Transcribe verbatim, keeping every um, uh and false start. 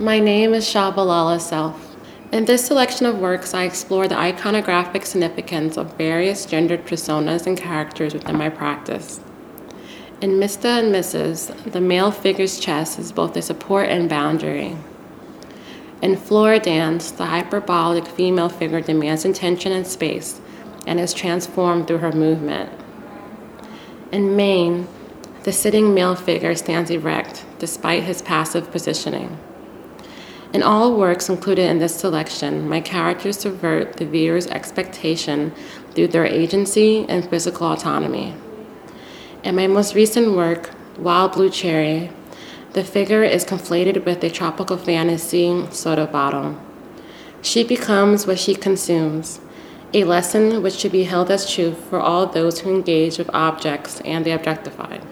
My name is Shabalala Self. In this selection of works, I explore the iconographic significance of various gendered personas and characters within my practice. In Mister and Missus, the male figure's chest is both a support and boundary. In Floor Dance, the hyperbolic female figure demands intention and space and is transformed through her movement. In Maine, the sitting male figure stands erect despite his passive positioning. In all works included in this selection, my characters subvert the viewer's expectation through their agency and physical autonomy. In my most recent work, Wild Blue Cherry, the figure is conflated with a tropical fantasy soda bottle. She becomes what she consumes, a lesson which should be held as truth for all those who engage with objects and the objectified.